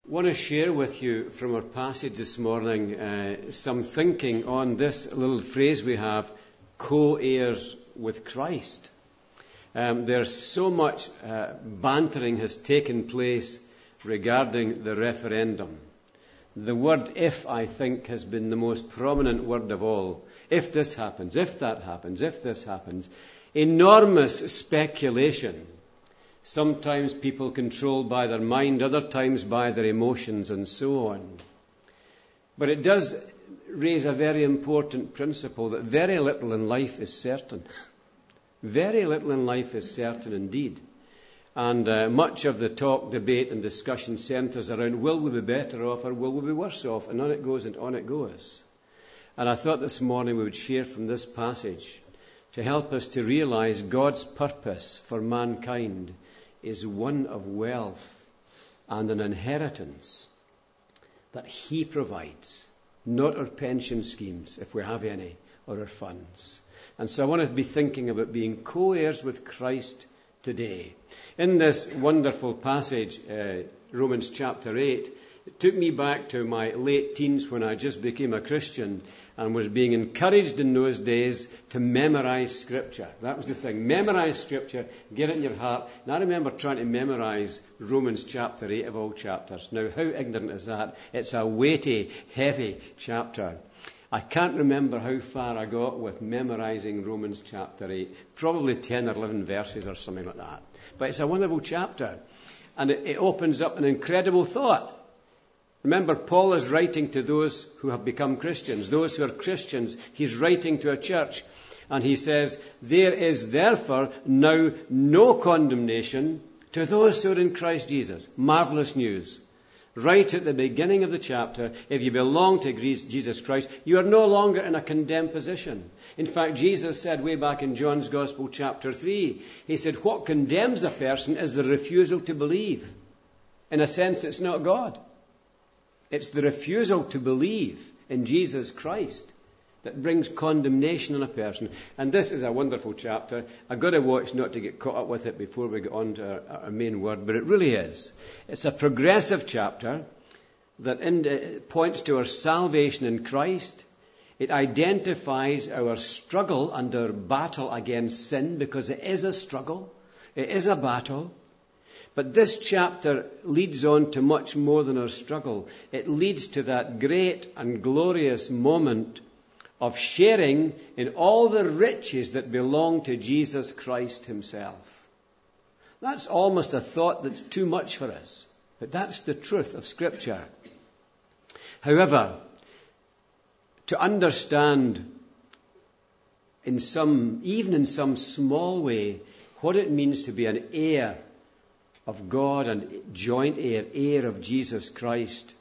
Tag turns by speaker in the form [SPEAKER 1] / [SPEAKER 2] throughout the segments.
[SPEAKER 1] I want to share with you from our passage this morning some thinking on this little phrase we have, co-heirs with Christ. There's so much bantering has taken place regarding the referendum. The word if, I think, has been the most prominent word of all. If this happens, if that happens, if this happens. Enormous speculation. Sometimes people controlled by their mind, other times by their emotions and so on. But it does raise a very important principle that very little in life is certain. Very little in life is certain indeed. And much of the talk, debate and discussion centres around will we be better off or will we be worse off? And on it goes and on it goes. And I thought this morning we would share from this passage to help us to realise God's purpose for mankind is one of wealth and an inheritance that He provides, not our pension schemes, if we have any, or our funds. And so I want to be thinking about being co-heirs with Christ today. In this wonderful passage, Romans chapter 8, it took me back to my late teens when I just became a Christian and was being encouraged in those days to memorize Scripture. That was the thing. Memorize Scripture, get it in your heart. And I remember trying to memorize Romans chapter 8 of all chapters. Now, how ignorant is that? It's a weighty, heavy chapter. I can't remember how far I got with memorizing Romans chapter 8. Probably 10 or 11 verses or something like that. But it's a wonderful chapter. And it opens up an incredible thought. Remember, Paul is writing to those who have become Christians, those who are Christians. He's writing to a church. And he says, there is therefore now no condemnation to those who are in Christ Jesus. Marvelous news. Right at the beginning of the chapter, if you belong to Jesus Christ, you are no longer in a condemned position. In fact, Jesus said way back in John's Gospel chapter 3, he said, what condemns a person is the refusal to believe. In a sense, it's not God. It's the refusal to believe in Jesus Christ that brings condemnation on a person. And this is a wonderful chapter. I've got to watch not to get caught up with it before we get on to our main word, but it really is. It's a progressive chapter that points to our salvation in Christ. It identifies our struggle and our battle against sin, because it is a struggle. It is a battle. But this chapter leads on to much more than our struggle. It leads to that great and glorious moment of sharing in all the riches that belong to Jesus Christ Himself. That's almost a thought that's too much for us. But that's the truth of Scripture. However, to understand even in some small way, what it means to be an heir of God and joint heir of Jesus Christ,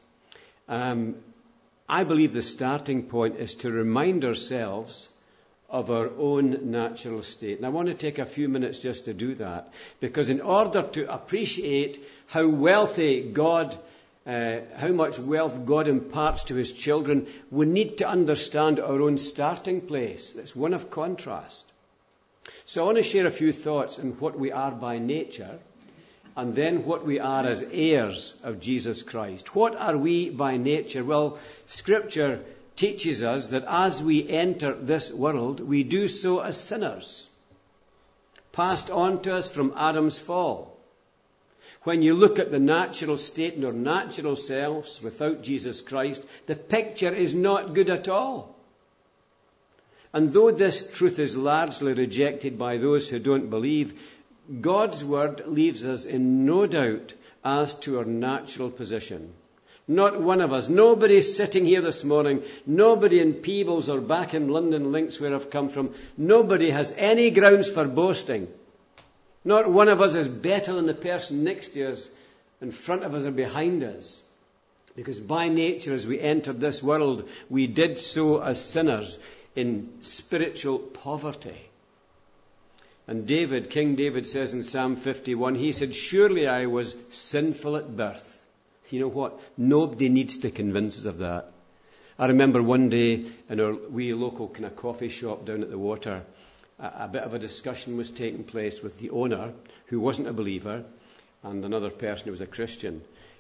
[SPEAKER 1] I believe the starting point is to remind ourselves of our own natural state. And I want to take a few minutes just to do that, because in order to appreciate how wealthy God, how much wealth God imparts to His children, we need to understand our own starting place. It's one of contrast. So I want to share a few thoughts on what we are by nature, and then what we are as heirs of Jesus Christ. What are we by nature? Well, Scripture teaches us that as we enter this world, we do so as sinners, passed on to us from Adam's fall. When you look at the natural state and our natural selves without Jesus Christ, the picture is not good at all. And though this truth is largely rejected by those who don't believe, God's word leaves us in no doubt as to our natural position. Not one of us, nobody sitting here this morning, nobody in Peebles or back in London Links where I've come from, nobody has any grounds for boasting. Not one of us is better than the person next to us, in front of us or behind us. Because by nature, as we entered this world, we did so as sinners in spiritual poverty. And King David says in Psalm 51, he said, surely I was sinful at birth. You know what? Nobody needs to convince us of that. I remember one day in our wee local kind of coffee shop down at the water, a bit of a discussion was taking place with the owner, who wasn't a believer, and another person who was a Christian.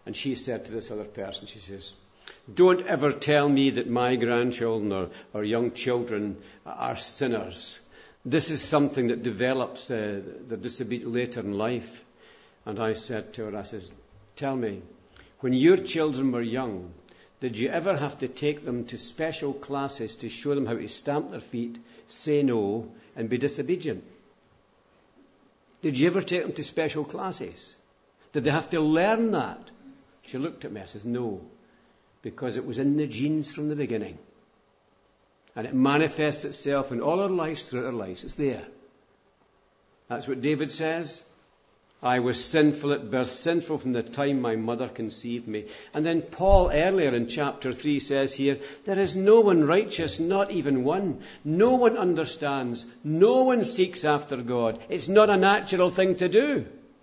[SPEAKER 1] And she said to this other person, she says, don't ever tell me that my grandchildren or young children are sinners. This is something that develops the disobedience later in life. And I said to her, I says, tell me, when your children were young, did you ever have to take them to special classes to show them how to stamp their feet, say no, and be disobedient? Did you ever take them to special classes? Did they have to learn that? She looked at me, I says, no, because it was in the genes from the beginning. And it manifests itself in all our lives, throughout our lives. It's there. That's what David says. I was sinful at birth, sinful from the time my mother conceived me. And then Paul earlier in chapter 3 says here, there is no one righteous, not even one. No one understands. No one seeks after God. It's not a natural thing to do.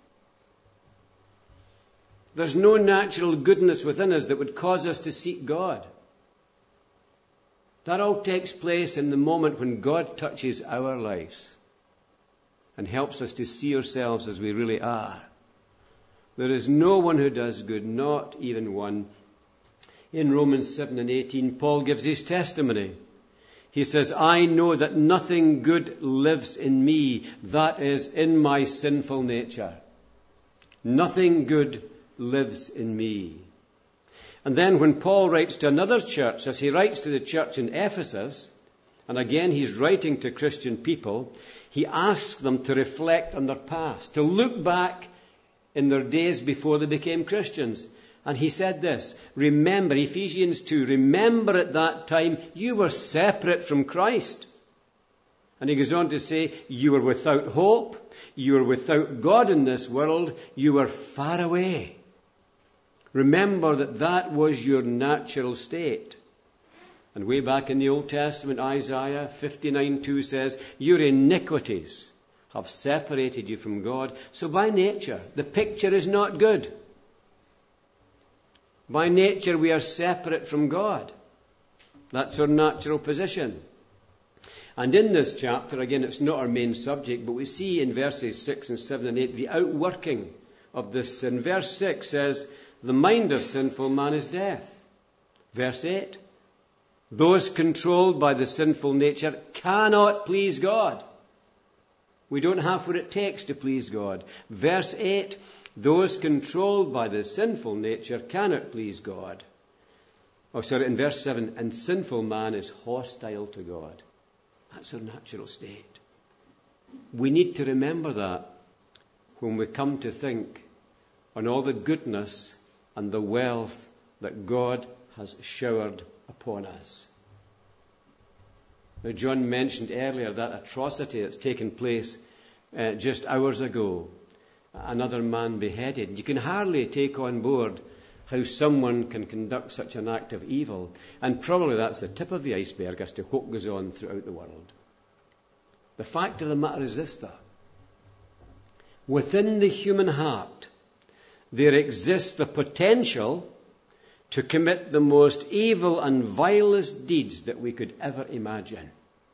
[SPEAKER 1] There's no natural goodness within us that would cause us to seek God. That all takes place in the moment when God touches our lives and helps us to see ourselves as we really are. There is no one who does good, not even one. In Romans 7 and 18, Paul gives his testimony. He says, I know that nothing good lives in me, that is, in my sinful nature. Nothing good lives in me. And then when Paul writes to another church, as he writes to the church in Ephesus, and again he's writing to Christian people, he asks them to reflect on their past, to look back in their days before they became Christians. And he said this, remember, Ephesians 2, remember at that time you were separate from Christ. And he goes on to say, you were without hope, you were without God in this world, you were far away. Remember that was your natural state. And way back in the Old Testament, Isaiah 59:2 says, your iniquities have separated you from God. So by nature, the picture is not good. By nature, we are separate from God. That's our natural position. And in this chapter, again, it's not our main subject, but we see in verses 6 and 7 and 8 the outworking of this sin. Verse 6 says, the mind of sinful man is death. Verse 8, those controlled by the sinful nature cannot please God. We don't have what it takes to please God. Verse 8, those controlled by the sinful nature cannot please God. In verse 7, and sinful man is hostile to God. That's our natural state. We need to remember that when we come to think on all the goodness and the wealth that God has showered upon us. Now, John mentioned earlier that atrocity that's taken place just hours ago. Another man beheaded. You can hardly take on board how someone can conduct such an act of evil. And probably that's the tip of the iceberg as to what goes on throughout the world. The fact of the matter is this, though. Within the human heart, there exists the potential to commit the most evil and vilest deeds that we could ever imagine.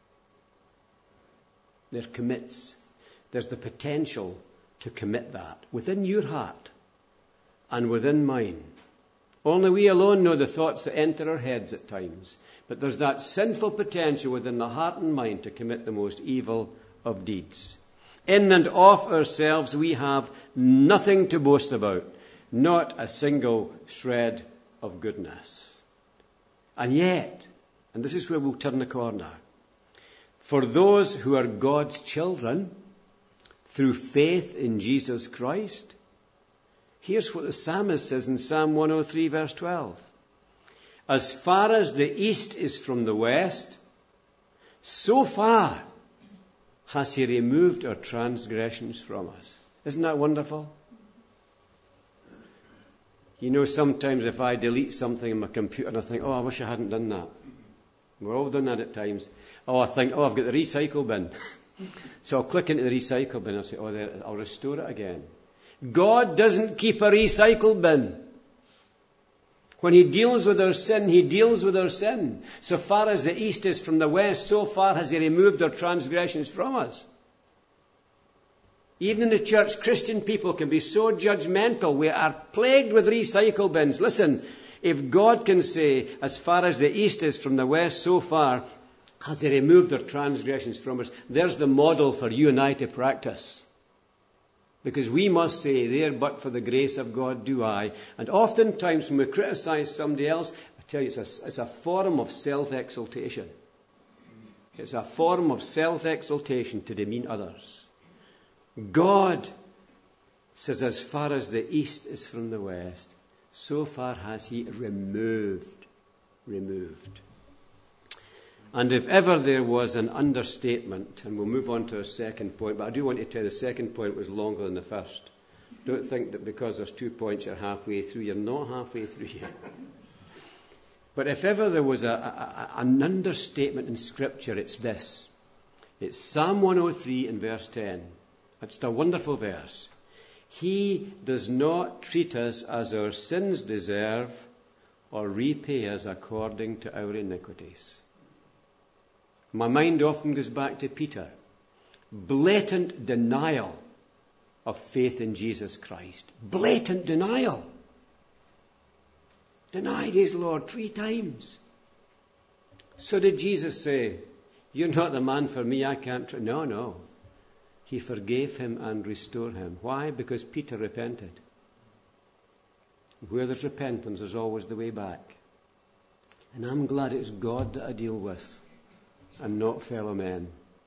[SPEAKER 1] There's the potential to commit that within your heart and within mine. Only we alone know the thoughts that enter our heads at times. But there's that sinful potential within the heart and mind to commit the most evil of deeds. In and of ourselves, we have nothing to boast about, not a single shred of goodness. And yet, and this is where we'll turn the corner, for those who are God's children, through faith in Jesus Christ, here's what the psalmist says in Psalm 103, verse 12. As far as the east is from the west, so far has he removed our transgressions from us. Isn't that wonderful? You know, sometimes if I delete something on my computer and I think, I wish I hadn't done that. We're all done that at times. I think, I've got the recycle bin. So I'll click into the recycle bin and I'll say, there, I'll restore it again. God doesn't keep a recycle bin. When he deals with our sin, he deals with our sin. So far as the east is from the west, so far has he removed our transgressions from us. Even in the church, Christian people can be so judgmental. We are plagued with recycle bins. Listen, if God can say, as far as the east is from the west, so far has He removed their transgressions from us, there's the model for you and I to practice. Because we must say, there, but for the grace of God do I. And oftentimes when we criticize somebody else, I tell you, it's a form of self-exaltation. It's a form of self-exaltation to demean others. God says, as far as the east is from the west, so far has He removed. And if ever there was an understatement, and we'll move on to our second point, but I do want to tell you the second point was longer than the first. Don't think that because there's 2 points you're halfway through. You're not halfway through yet. But if ever there was an understatement in Scripture, it's this. It's Psalm 103 and verse 10. It's a wonderful verse. He does not treat us as our sins deserve or repay us according to our iniquities. My mind often goes back to Peter. Blatant denial of faith in Jesus Christ. Blatant denial. Denied his Lord 3 times. So did Jesus say, you're not the man for me, I can't. No. He forgave him and restored him. Why? Because Peter repented. Where there's repentance, there's always the way back. And I'm glad it's God that I deal with and not fellow men.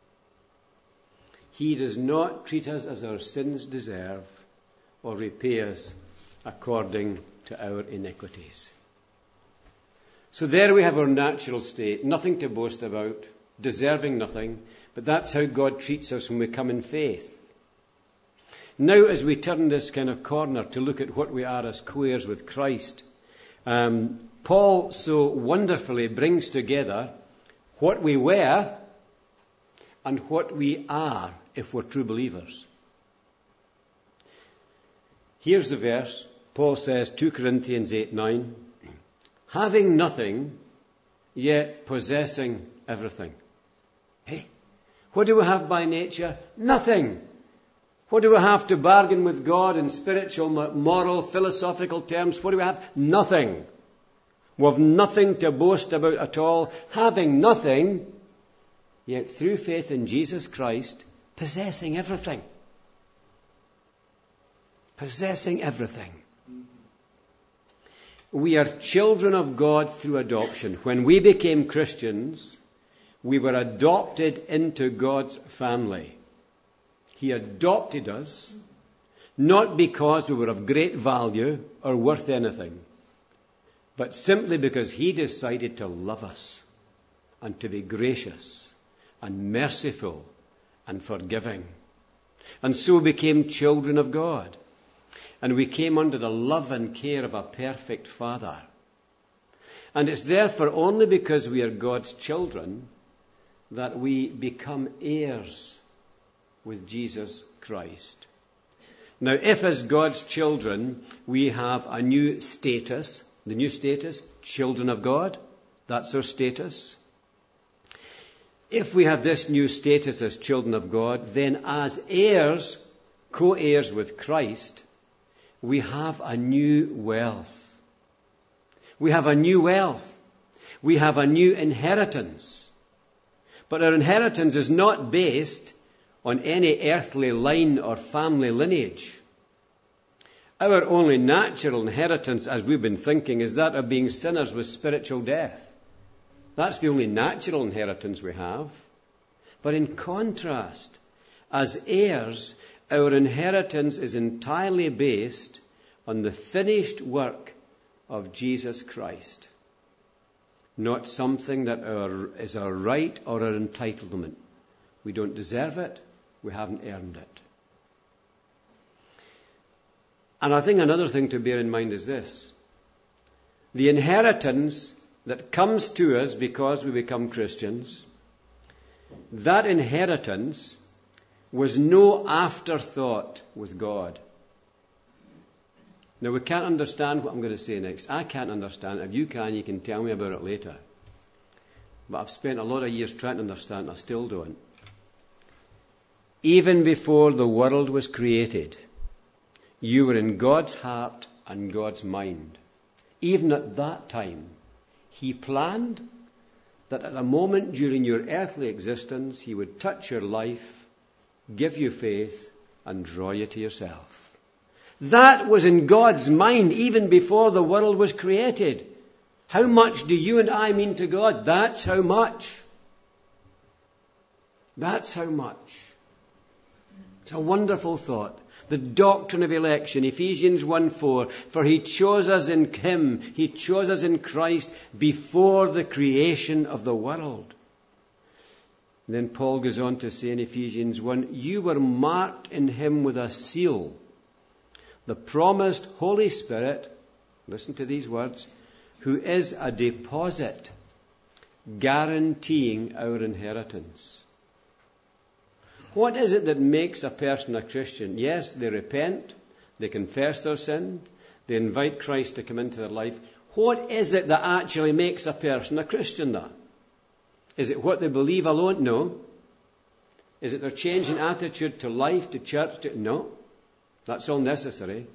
[SPEAKER 1] He does not treat us as our sins deserve or repay us according to our iniquities. So there we have our natural state, nothing to boast about, deserving nothing, but that's how God treats us when we come in faith. Now, as we turn this kind of corner to look at what we are as co-heirs with Christ, Paul so wonderfully brings together what we were and what we are if we're true believers. Here's the verse. Paul says, 2 Corinthians 8:9, having nothing, yet possessing everything. Hey, what do we have by nature? Nothing. What do we have to bargain with God in spiritual, moral, philosophical terms? What do we have? Nothing. We have nothing to boast about at all. Having nothing, yet through faith in Jesus Christ, possessing everything. Possessing everything. We are children of God through adoption. When we became Christians, we were adopted into God's family. He adopted us, not because we were of great value or worth anything, but simply because He decided to love us and to be gracious and merciful and forgiving. And so became children of God. And we came under the love and care of a perfect Father. And it's therefore only because we are God's children that we become heirs with Jesus Christ. Now, if as God's children we have a new status, the new status, children of God, that's our status. If we have this new status as children of God, then as heirs, co-heirs with Christ, we have a new wealth. We have a new wealth. We have a new inheritance. But our inheritance is not based on any earthly line or family lineage. Our only natural inheritance, as we've been thinking, is that of being sinners with spiritual death. That's the only natural inheritance we have. But in contrast, as heirs, our inheritance is entirely based on the finished work of Jesus Christ. Not something that is our right or our entitlement. We don't deserve it. We haven't earned it. And I think another thing to bear in mind is this. The inheritance that comes to us because we become Christians, that inheritance was no afterthought with God. Now, we can't understand what I'm going to say next. I can't understand. If you can tell me about it later. But I've spent a lot of years trying to understand, and I still don't. even before the world was created, you were in God's heart and God's mind. Even at that time, He planned that at a moment during your earthly existence, He would touch your life, give you faith, and draw you to yourself. That was in God's mind even before the world was created. How much do you and I mean to God? That's how much. That's how much. It's a wonderful thought. The doctrine of election, Ephesians 1:4, for He chose us in Him, He chose us in Christ before the creation of the world. And then Paul goes on to say in Ephesians 1, you were marked in Him with a seal, the promised Holy Spirit, listen to these words, who is a deposit guaranteeing our inheritance. What is it that makes a person a Christian? Yes, they repent, they confess their sin, they invite Christ to come into their life. What is it that actually makes a person a Christian then? Is it what they believe alone? No. Is it their change in attitude to life, to church? No. That's all necessary.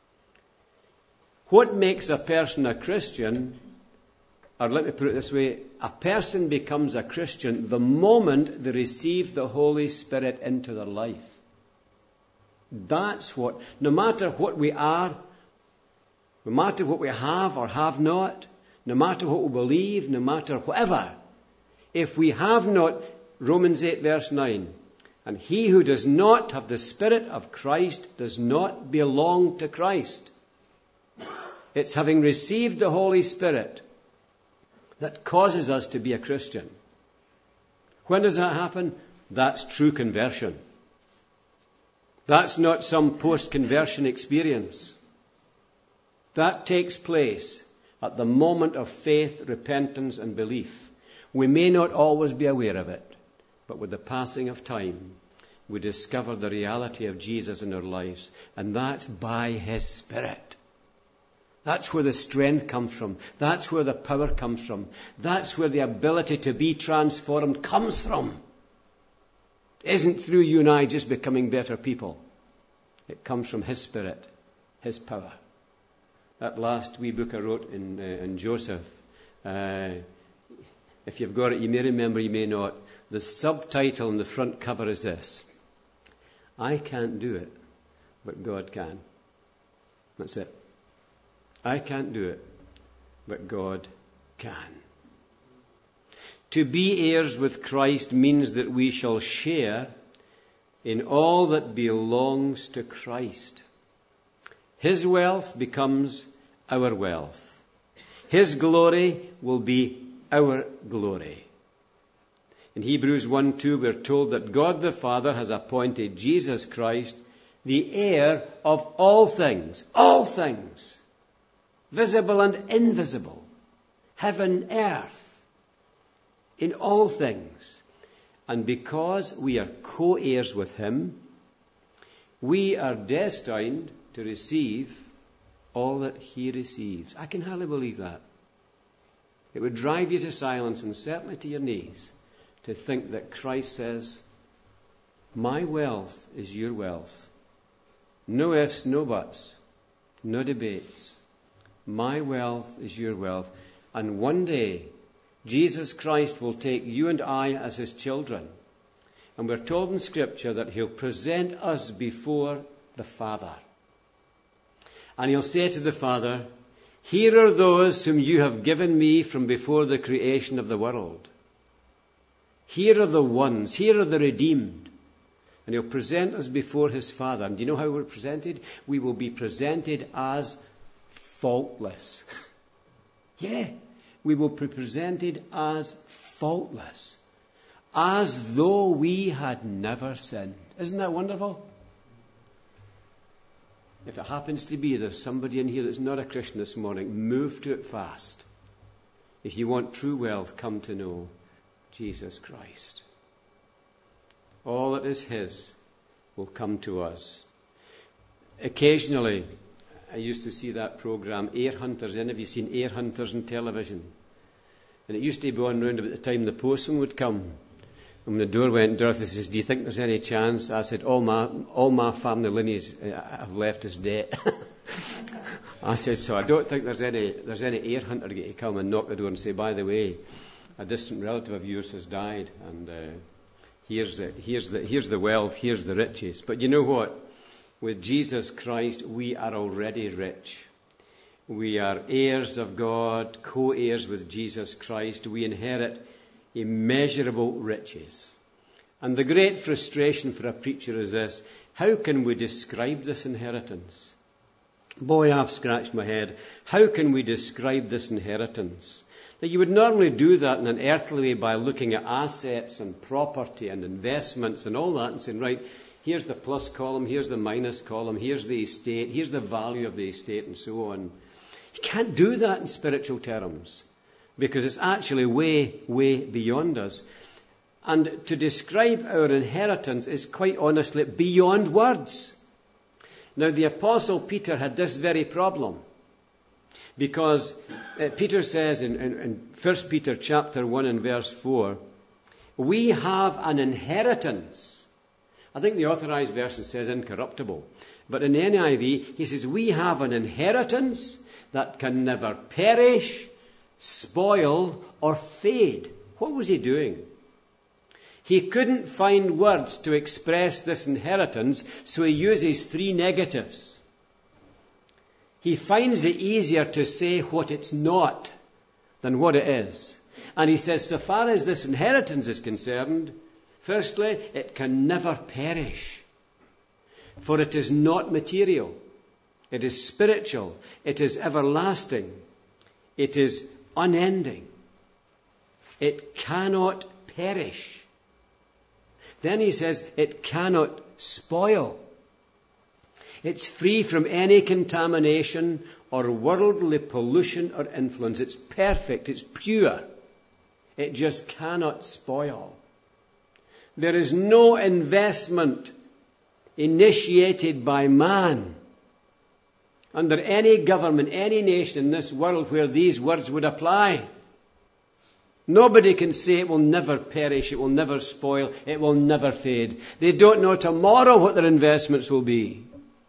[SPEAKER 1] What makes a person a Christian, or let me put it this way, a person becomes a Christian the moment they receive the Holy Spirit into their life. That's what, no matter what we are, no matter what we have or have not, no matter what we believe, no matter whatever, if we have not, Romans 8 verse 9, and he who does not have the Spirit of Christ does not belong to Christ. It's having received the Holy Spirit that causes us to be a Christian. When does that happen? That's true conversion. That's not some post-conversion experience. That takes place at the moment of faith, repentance, and belief. We may not always be aware of it, but with the passing of time, we discover the reality of Jesus in our lives, and that's by His Spirit. That's where the strength comes from. That's where the power comes from. That's where the ability to be transformed comes from. It isn't through you and I just becoming better people. It comes from His Spirit, His power. That last wee book I wrote in Joseph, if you've got it, you may remember, you may not. The subtitle on the front cover is this: I can't do it, but God can. That's it. I can't do it, but God can. To be heirs with Christ means that we shall share in all that belongs to Christ. His wealth becomes our wealth. His glory will be our glory. In Hebrews 1:2, we're told that God the Father has appointed Jesus Christ the heir of all things, visible and invisible, heaven, earth, in all things. And because we are co-heirs with Him, we are destined to receive all that He receives. I can hardly believe that. It would drive you to silence and certainly to your knees to think that Christ says, my wealth is your wealth. No ifs, no buts, no debates. My wealth is your wealth. And one day, Jesus Christ will take you and I as His children. And we're told in Scripture that He'll present us before the Father. And He'll say to the Father, here are those whom you have given me from before the creation of the world. Here are the ones, here are the redeemed. And He'll present us before His Father. And do you know how we're presented? We will be presented as faultless. Yeah, we will be presented as faultless. As though we had never sinned. Isn't that wonderful? If it happens to be there's somebody in here that's not a Christian this morning, move to it fast. If you want true wealth, come to know Jesus Christ. All that is His will come to us. Occasionally, I used to see that program, Air Hunters. Any of you seen Air Hunters on television? And it used to be on round about the time the postman would come. And when the door went, Dorothy says, "Do you think there's any chance?" I said, all my family lineage have left us debt. I said, so I don't think there's any air hunter going to come and knock the door and say, "By the way, a distant relative of yours has died, and here's the wealth, here's the riches." But you know what? With Jesus Christ, we are already rich. We are heirs of God, co-heirs with Jesus Christ. We inherit immeasurable riches. And the great frustration for a preacher is this: how can we describe this inheritance? Boy, I've scratched my head. How can we describe this inheritance? Now, you would normally do that in an earthly way by looking at assets and property and investments and all that and saying, right, here's the plus column, here's the minus column, here's the estate, here's the value of the estate, and so on. You can't do that in spiritual terms because it's actually way, way beyond us. And to describe our inheritance is quite honestly beyond words. Now, the Apostle Peter had this very problem because Peter says in 1 Peter chapter 1 and verse 4, we have an inheritance. I think the Authorized Version says incorruptible. But in the NIV, he says, we have an inheritance that can never perish, spoil, or fade. What was he doing? He couldn't find words to express this inheritance, so he uses three negatives. He finds it easier to say what it's not than what it is. And he says, so far as this inheritance is concerned, firstly, it can never perish. For it is not material. It is spiritual. It is everlasting. It is unending. It cannot perish. Then he says, it cannot spoil. It's free from any contamination or worldly pollution or influence. It's perfect. It's pure. It just cannot spoil. There is no investment initiated by man under any government, any nation in this world where these words would apply. Nobody can say it will never perish, it will never spoil, it will never fade. They don't know tomorrow what their investments will be.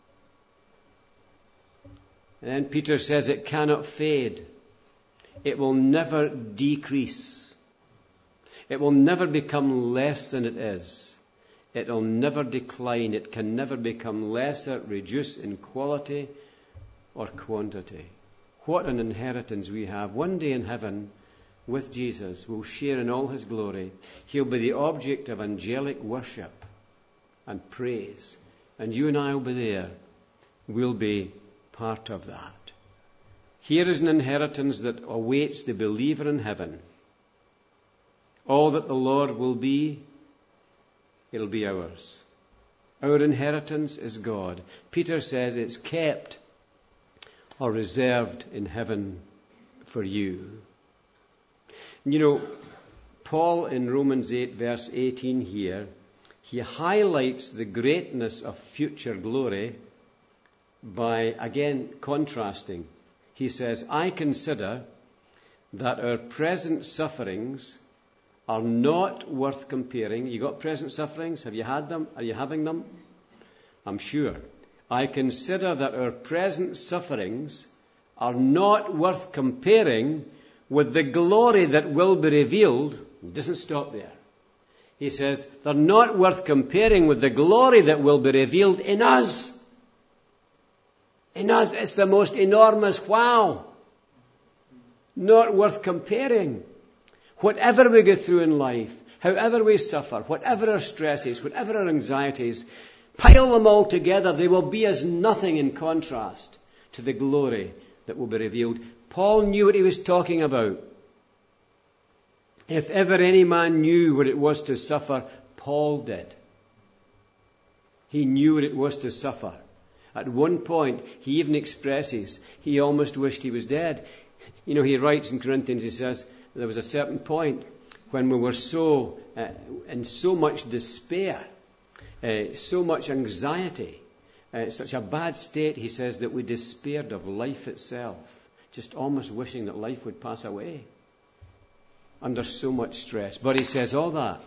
[SPEAKER 1] And then Peter says it cannot fade. It will never decrease. It will never become less than it is. It will never decline. It can never become lesser, reduce in quality or quantity. What an inheritance we have. One day in heaven, with Jesus, we'll share in all his glory. He'll be the object of angelic worship and praise. And you and I will be there. We'll be part of that. Here is an inheritance that awaits the believer in heaven. All that the Lord will be, it'll be ours. Our inheritance is God. Peter says it's kept or reserved in heaven for you. You know, Paul in Romans 8 verse 18 here, he highlights the greatness of future glory by, again, contrasting. He says, I consider that our present sufferings are not worth comparing. You got present sufferings? Have you had them? Are you having them? I'm sure. I consider that our present sufferings are not worth comparing with the glory that will be revealed. He doesn't stop there. He says, they're not worth comparing with the glory that will be revealed in us. In us, it's the most enormous wow. Not worth comparing. Whatever we go through in life, however we suffer, whatever our stresses, whatever our anxieties, pile them all together, they will be as nothing in contrast to the glory that will be revealed. Paul knew what he was talking about. If ever any man knew what it was to suffer, Paul did. He knew what it was to suffer. At one point, he even expresses, he almost wished he was dead. You know, he writes in Corinthians, he says, there was a certain point when we were in so much despair, so much anxiety, such a bad state, he says, that we despaired of life itself. Just almost wishing that life would pass away under so much stress. But he says all that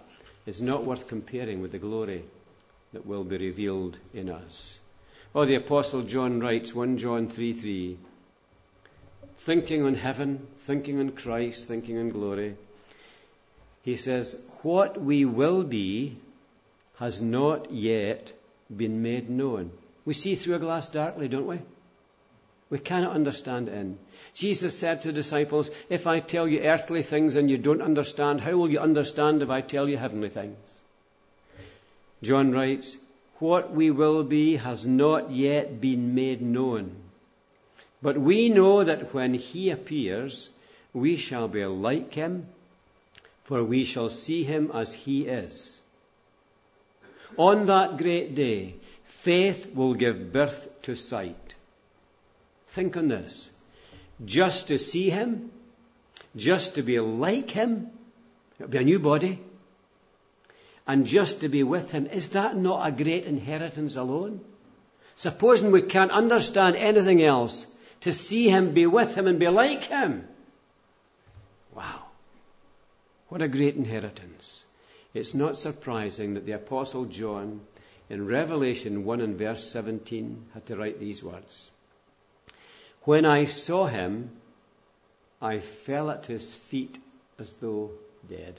[SPEAKER 1] is not worth comparing with the glory that will be revealed in us. Or the Apostle John writes, 1 John 3:3, thinking on heaven, thinking on Christ, thinking on glory, he says, what we will be has not yet been made known. We see through a glass darkly, don't we? We cannot understand it in. Jesus said to the disciples, if I tell you earthly things and you don't understand, how will you understand if I tell you heavenly things? John writes, what we will be has not yet been made known. But we know that when he appears, we shall be like him, for we shall see him as he is. On that great day, faith will give birth to sight. Think on this. Just to see him, just to be like him, it'll be a new body, and just to be with him, is that not a great inheritance alone? Supposing we can't understand anything else, to see him, be with him, and be like him. Wow. What a great inheritance. It's not surprising that the Apostle John, in Revelation 1 and verse 17, had to write these words. When I saw him, I fell at his feet as though dead.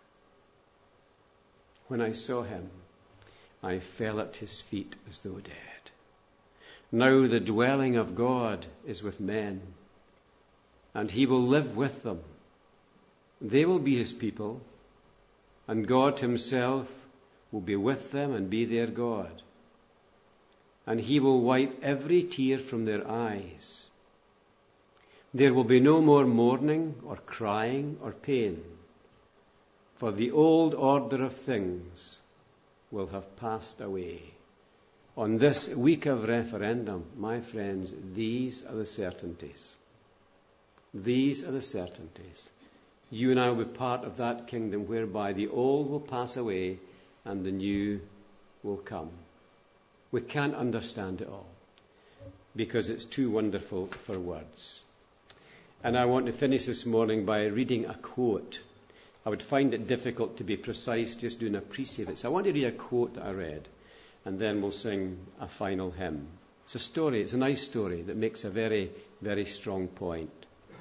[SPEAKER 1] When I saw him, I fell at his feet as though dead. Now the dwelling of God is with men, and he will live with them. They will be his people, and God himself will be with them and be their God. And he will wipe every tear from their eyes. There will be no more mourning or crying or pain, for the old order of things will have passed away. On this week of referendum, my friends, these are the certainties. These are the certainties. You and I will be part of that kingdom whereby the old will pass away and the new will come. We can't understand it all because it's too wonderful for words. And I want to finish this morning by reading a quote. I would find it difficult to be precise just doing a precept. So I want to read a quote that I read, and then we'll sing a final hymn. It's a story. It's a nice story that makes a very, very strong point.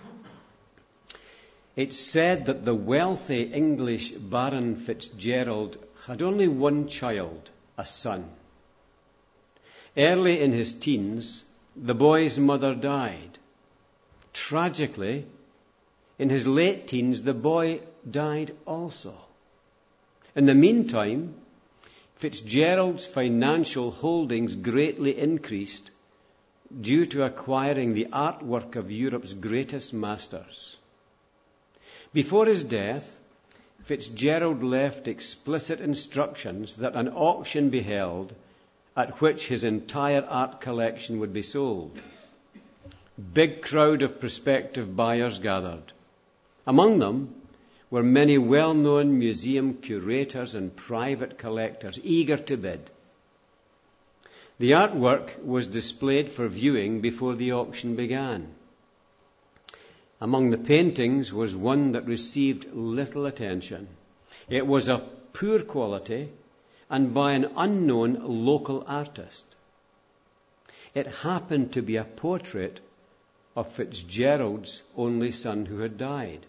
[SPEAKER 1] It's said that the wealthy English Baron Fitzgerald had only one child, a son. Early in his teens, the boy's mother died. Tragically, in his late teens, the boy died also. In the meantime, Fitzgerald's financial holdings greatly increased due to acquiring the artwork of Europe's greatest masters. Before his death, Fitzgerald left explicit instructions that an auction be held at which his entire art collection would be sold. Big crowd of prospective buyers gathered. Among them were many well-known museum curators and private collectors eager to bid. The artwork was displayed for viewing before the auction began. Among the paintings was one that received little attention. It was of poor quality and by an unknown local artist. It happened to be a portrait of Fitzgerald's only son who had died.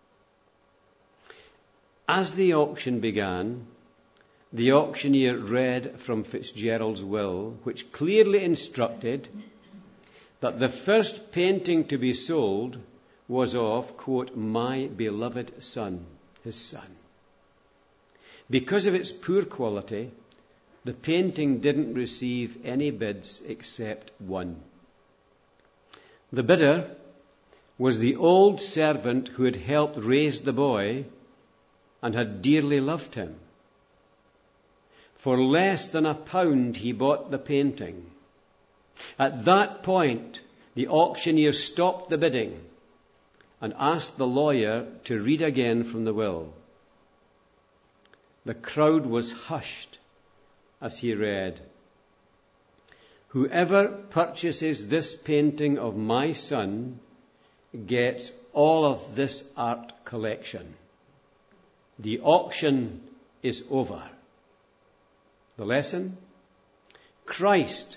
[SPEAKER 1] As the auction began, the auctioneer read from Fitzgerald's will, which clearly instructed that the first painting to be sold was of, quote, my beloved son, his son. Because of its poor quality, the painting didn't receive any bids except one. The bidder was the old servant who had helped raise the boy and had dearly loved him. For less than £1 he bought the painting. At that point, the auctioneer stopped the bidding and asked the lawyer to read again from the will. The crowd was hushed as he read, whoever purchases this painting of my son gets all of this art collection. The auction is over. The lesson? Christ.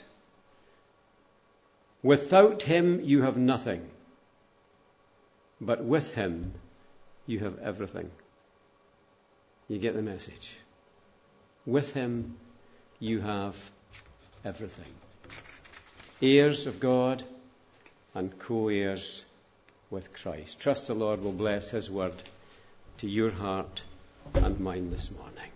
[SPEAKER 1] Without him you have nothing, but with him you have everything. You get the message. With him you have everything. Heirs of God and co-heirs with Christ. Trust the Lord will bless his word to your heart and mine this morning.